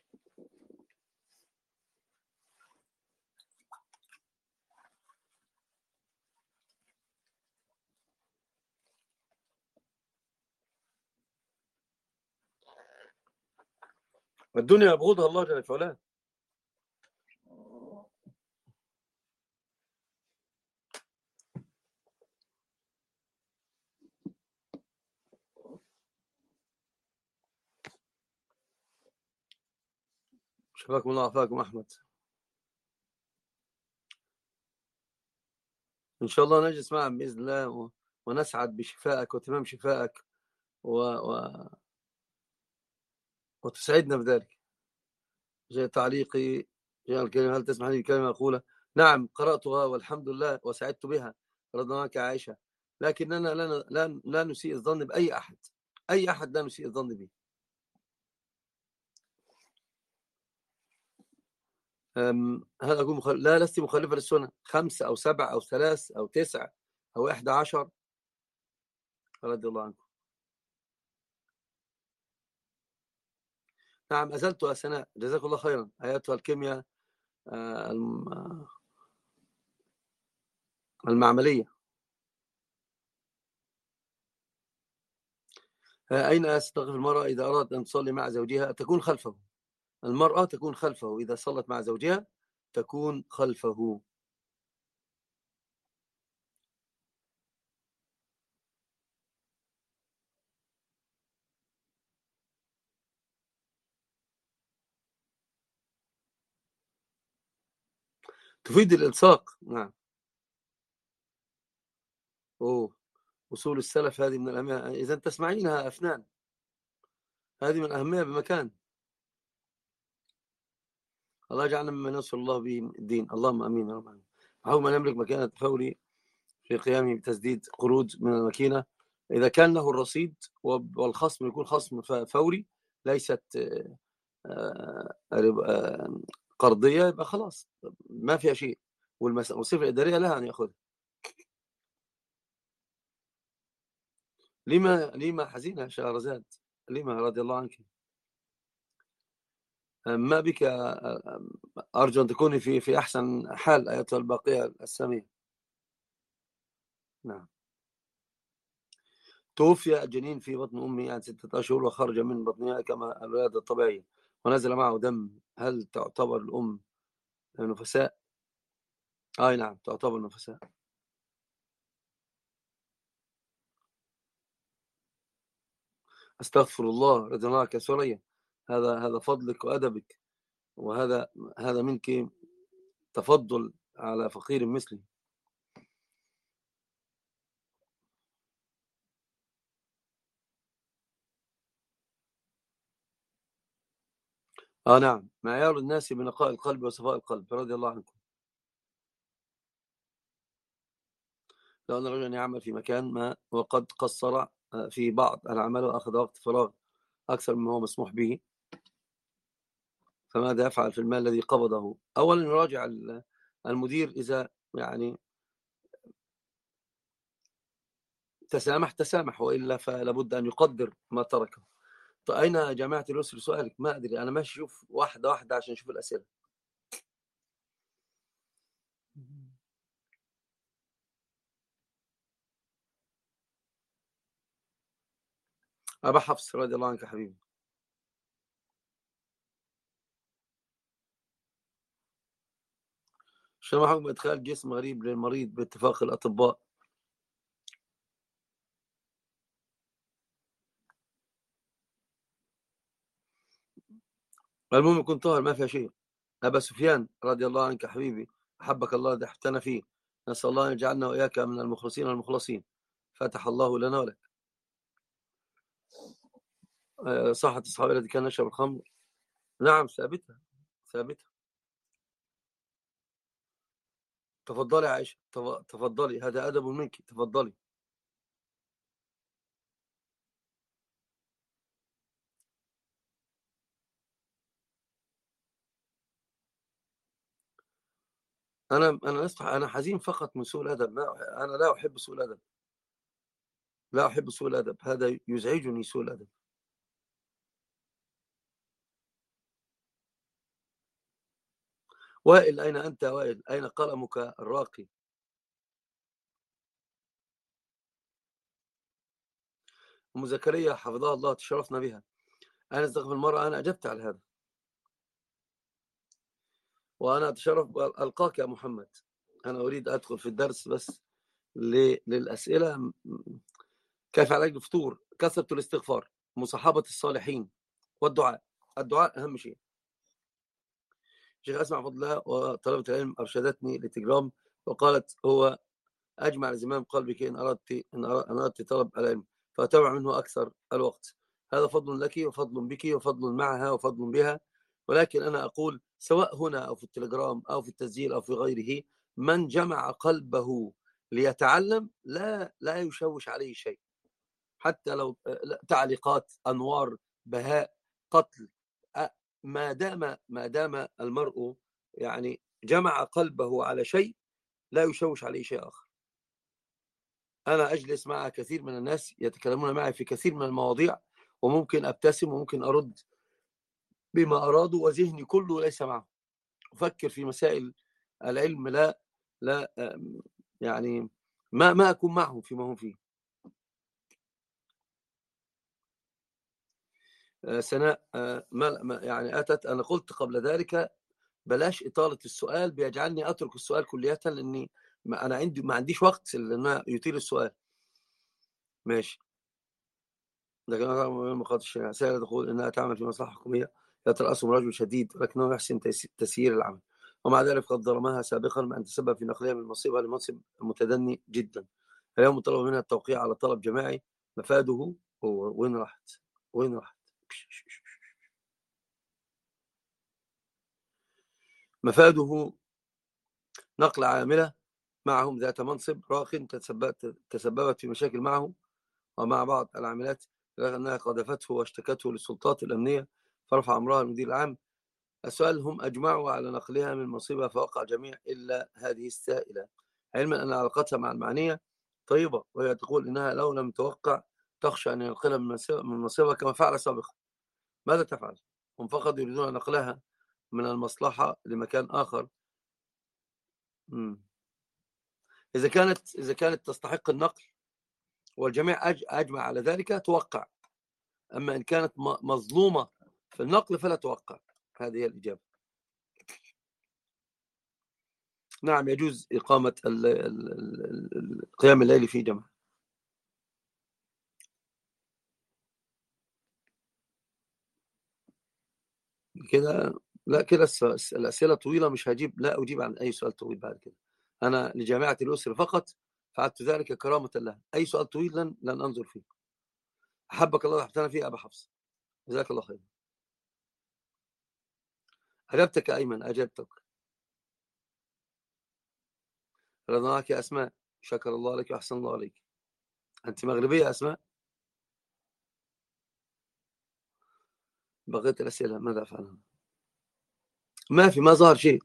الدنيا يبغضها الله جل وعلا. شفاكم الله وعافاكم أحمد. إن شاء الله نجلس معا بإذن الله ونسعد بشفائك وتمام شفائك وتسعدنا بذلك. جاء تعليقي، جاء الكلمة: هل تسمح لي بكلمة أقولها؟ نعم قرأتها والحمد لله وسعدت بها رضي الله عنك يا عائشة. لكننا لا نسيء الظن بأي أحد، أي أحد لا نسيء الظن به. هل أقول لا، لست مخالفة للسنة. 5 أو 7 أو 3 أو 9 أو 11 رضي الله عنكم. نعم أزلتها سناء، جزاك الله خيرا. آياتها الكيمياء المعملية. أين تقف المرأة إذا أرادت أن تصلي مع زوجها؟ تكون خلفه. المرأة تكون خلفه إذا صلت مع زوجها، تكون خلفه. تفيد الإلصاق. نعم. أوه. أصول السلف هذه من الأهمية، إذا تسمعينها أفنان، هذه من الأهمية بمكان. الله يجعلنا ممن ينصر الله به الدين، اللهم امين يا رب العالمين. حول ما نملك مكانة فوري في قيامه بتسديد قروض من الماكينة. إذا كان له الرصيد والخصم يكون خصم فوري، ليست قرضية، يبقى خلاص ما فيها شيء، والمصاريف الإدارية لها أن يأخذها. لما حزينة يا شهرزاد؟ لما رضي الله عنك؟ ما بك؟ أرجو أن تكوني في أحسن حال أيتها الباقية السامية. نعم. توفي الجنين في بطن أمه عن 6 أشهر، وخرج من بطنها كما الولادة الطبيعية، ونزل معه دم. هل تعتبر الأم نفساء؟ آه نعم تعتبر نفساء. أستغفر الله، رضي الله عنك يا سوريا. هذا فضلك وأدبك، وهذا منك تفضل على فقير مثلي. نعم، معيار الناس بنقاء القلب وصفاء القلب. رضي الله عنكم. لو أن رجلا يعمل في مكان ما وقد قصر في بعض الأعمال وأخذ وقت فراغ أكثر مما هو مسموح به، فماذا يفعل في المال الذي قبضه؟ أولا يراجع المدير، إذا يعني تسامح، وإلا فلابد أن يقدر ما تركه. طيب أين جامعة اليسر سؤالك؟ ما أدري، أنا ماشي أشوف واحدة واحدة عشان أشوف الأسئلة. أبا حفص رضي الله عنك يا حبيبي. شنو حكم إدخال جسم غريب للمريض باتفاق الأطباء؟ المهم يكون طاهر، ما فيها شيء. أبا سفيان رضي الله عنك حبيبي، أحبك الله الذي أحببتنا فيه، نسأل الله أن يجعلنا وإياك من المخلصين والمخلصين. فتح الله لنا ولك. صحة الصحابة الذي كان يشرب الخمر؟ نعم ثابتة، ثابتة. تفضلي يا عائشة، تفضلي، هذا أدب منك، تفضلي. أنا حزين فقط من سوء الأدب، أنا لا أحب سوء الأدب، لا أحب سوء الأدب، هذا يزعجني سوء الأدب. وائل، أين أنت يا وائل؟ أين قلمك الراقي؟ أم زكريا حفظها الله، تشرفنا بها. أنا أستغفر المرأة، أنا أجبت على هذا، وأنا أتشرف ألقاك يا محمد. أنا أريد أدخل في الدرس بس للأسئلة. كيف علاج الفطور؟ كثرة الاستغفار، مصاحبة الصالحين، والدعاء. الدعاء أهم شيء. شيخ أسمع فضل الله وطلبة العلم أرشدتني لتجرام، وقالت هو أجمع لزمام قلبك إن أردت طلب العلم، فأتبع منه أكثر الوقت. هذا فضل لك وفضل بك وفضل معها وفضل بها. ولكن أنا أقول سواء هنا أو في التليجرام أو في التسجيل أو في غيره، من جمع قلبه ليتعلم لا يشوش عليه شيء، حتى لو تعليقات، أنوار، بهاء، قتل، ما دام المرء يعني جمع قلبه على شيء لا يشوش عليه شيء آخر. أنا أجلس مع كثير من الناس يتكلمون معي في كثير من المواضيع، وممكن أبتسم وممكن أرد بما أرادوا، وذهني كله ليس معه، أفكر في مسائل العلم، لا يعني ما أكون معهم فيما هم فيه. سناء يعني أتت، أنا قلت قبل ذلك بلاش إطالة السؤال، بيجعلني أترك السؤال كلية، لأني أنا ما عنديش وقت لأن يطيل السؤال. ماشي. لكن مقاطع الشريعة سائل تقول إنها تعمل في مصلحة حكومية، يترأسهم رجل شديد ولكنه يحسن تسيير العمل، ومع ذلك قد ظلمها سابقا بأن تسبب في نقلها من منصبها لمنصب متدني جدا. اليوم طلب منها التوقيع على طلب جماعي، مفاده وين راحت؟ وين راحت؟ مفاده نقل عاملة معهم ذات منصب راق تسببت في مشاكل معه ومع بعض العاملات، رغم أنها قذفته واشتكته للسلطات الأمنية، فرفع أمرها المدير العام. السؤال: هم أجمعوا على نقلها من منصبها فوقع الجميع إلا هذه السائلة، علما أن علاقتها مع المعنية طيبة، وهي تقول إنها لو لم توقع تخشى أن ينقلها من منصبها كما فعل سابقا. ماذا تفعل؟ هم فقط يريدون نقلها من المصلحة لمكان آخر. إذا كانت تستحق النقل والجميع أجمع على ذلك توقع، أما إن كانت مظلومة في النقل فلا توقع. هذه هي الإجابة. نعم، يجوز إقامة قيام الليل في جمع. كده لا، كده الأسئلة طويلة، مش هجيب، لا أجيب عن أي سؤال طويل بعد كده. أنا لجامعة الأسر فقط فعلت ذلك كرامة لها، أي سؤال طويل لن أنظر فيه. أحبك الله وحبتنا فيه أبا حفص، جزاك الله خير. أجبتك يا أيمن، أجبتك. رضاك يا أسماء، شكر الله لك وأحسن الله عليك. أنت مغربية يا أسماء؟ بقيت الأسئلة ماذا أفعل؟ ما ظهر شيء.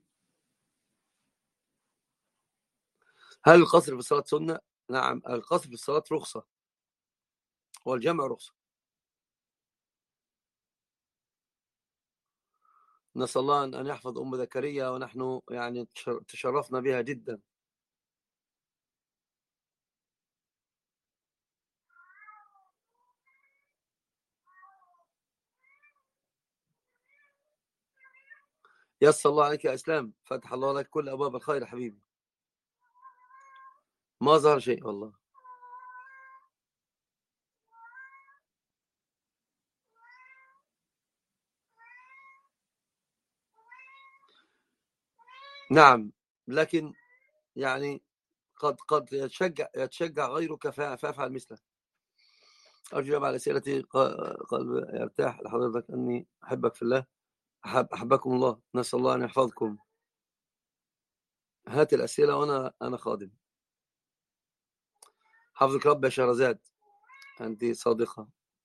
هل القصر في الصلاة سنة؟ نعم، القصر في الصلاة رخصة والجمع رخصة. نسأل الله أن يحفظ أم زكريا، ونحن يعني تشرفنا بها جدا. يسر الله عليك يا إسلام، فتح الله لك كل أبواب الخير حبيبي. ما ظهر شيء والله. نعم، لكن يعني قد يتشجع غيرك فافعل مثله. أرجو إجابة على أسئلتي. قلب يرتاح لحضرتك أني أحبك في الله. أحبكم الله، نسأل الله أن يحفظكم. هات الأسئلة وأنا خادم. حفظك رب يا شهرزاد، أنت صادقة.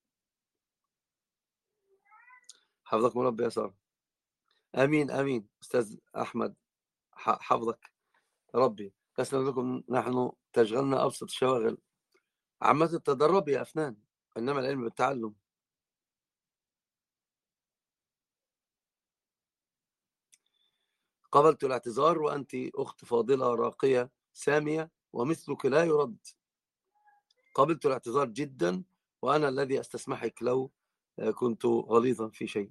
حفظكم رب يا سارة. آمين آمين. أستاذ أحمد، حفظك ربي. تسلم لكم، نحن تشغلنا أبسط الشواغل. عامة التدرب يا أفنان، إنما العلم بالتعلم. قبلت الاعتذار، وأنت أخت فاضلة راقية سامية، ومثلك لا يرد. قبلت الاعتذار جدا، وأنا الذي أستسمحك لو كنت غليظا في شيء.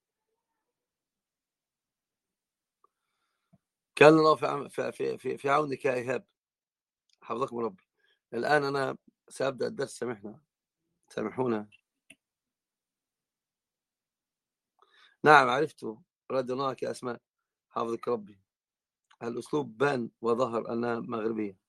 كان الله في عونك يا إيهاب. حفظكم ربي. الآن أنا سأبدأ الدرس، سامحونا. نعم عرفت، ردناك يا أسماء. حفظك ربي. الأسلوب بان وظهر أنها مغربية.